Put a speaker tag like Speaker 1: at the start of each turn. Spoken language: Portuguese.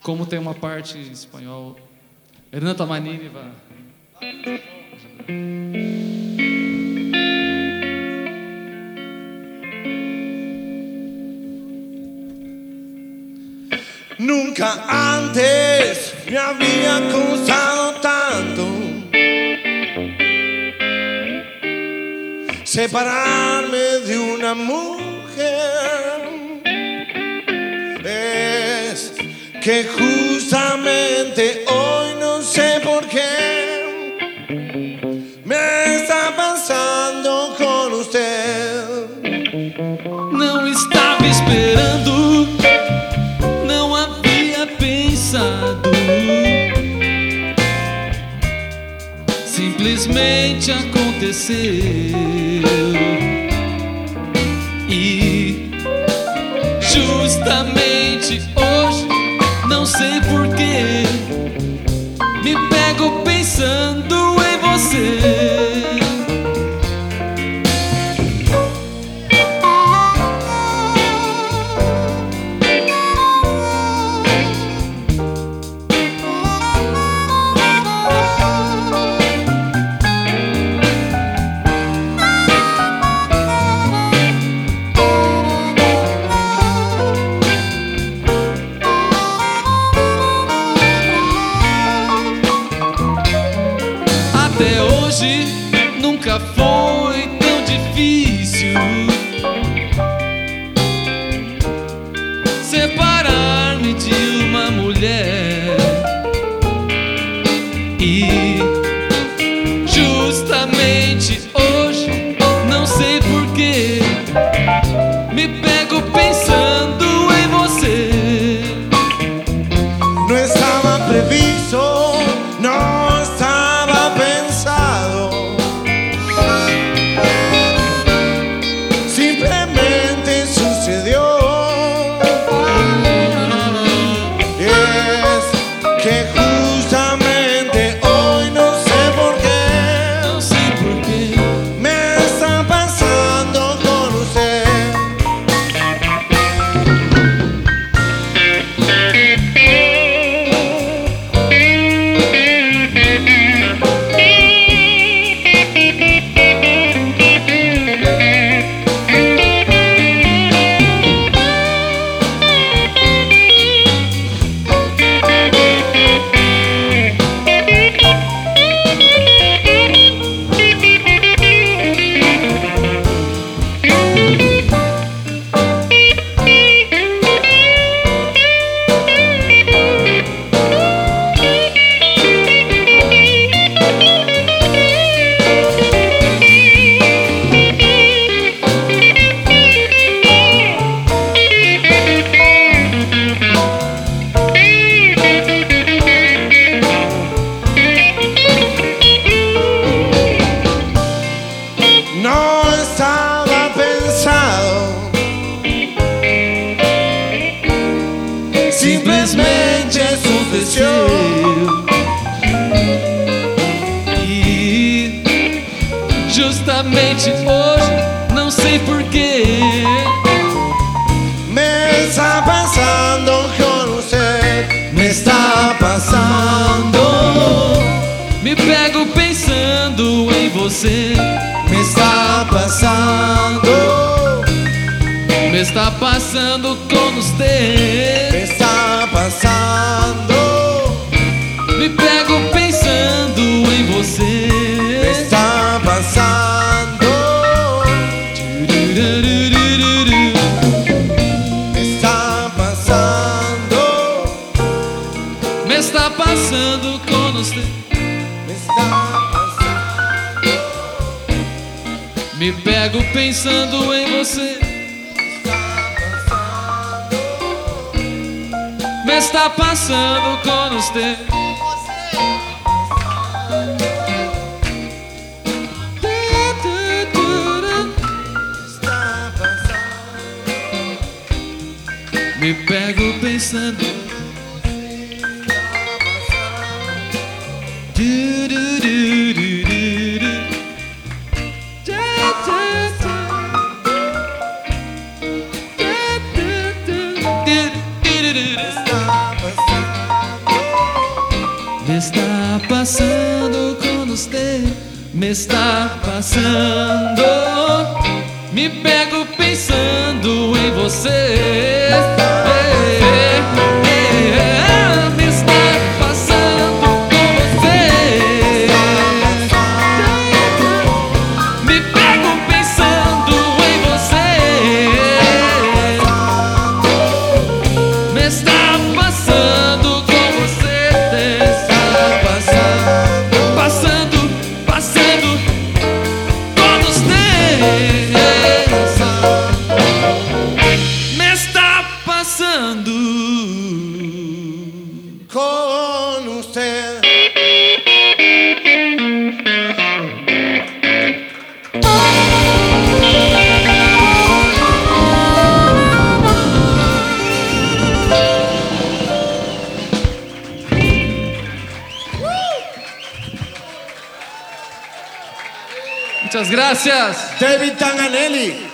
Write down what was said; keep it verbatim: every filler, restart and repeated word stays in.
Speaker 1: Como tem uma parte em espanhol, Hernán Tamanini vai.
Speaker 2: Nunca antes me había costado tanto separarme de una mujer. Es que justamente hoy no sé por qué me está pasando con usted.
Speaker 1: Não estava esperando, não havia pensado, simplesmente aconteceu. E justamente hoje, não sei porquê, me pego pensando em você. Até hoje nunca foi tão difícil separar-me de uma mulher. E justamente hoje, não sei porquê, me pego pensando em você.
Speaker 2: No estaba previsto, no estaba pensado, simplemente sucedió. Es que justamente hoy no sé por qué,
Speaker 1: Não sei porquê,
Speaker 2: me está pasando con usted. No estaba pensado, simplesmente sucedió.
Speaker 1: e justamente hoje, não sei porquê,
Speaker 2: Me está pasando con usted, me está pasando,
Speaker 1: me pego pensando em você.
Speaker 2: me está pasando,
Speaker 1: Me está passando com
Speaker 2: me
Speaker 1: você.
Speaker 2: está pasando,
Speaker 1: Me pego pensando em
Speaker 2: me
Speaker 1: você.
Speaker 2: está pasando, me está pasando,
Speaker 1: Me está passando com você.
Speaker 2: me está pasando,
Speaker 1: Me pego pensando em você. Me está passando com você.
Speaker 2: está pasando.
Speaker 1: Me pego pensando. Du, du, du, du, du, du. Da, da, da. Da, da, da. Du, du, du, du, du.
Speaker 2: Está pasando.
Speaker 1: Me está passando com você, me está passando. Me pego pensando em você. Me está passando com você. Me pego pensando em você. Me está passando com você. Está passando, passando, passando com você. Me está passando
Speaker 2: con usted.
Speaker 1: Muchas gracias.
Speaker 2: David Tanganelli.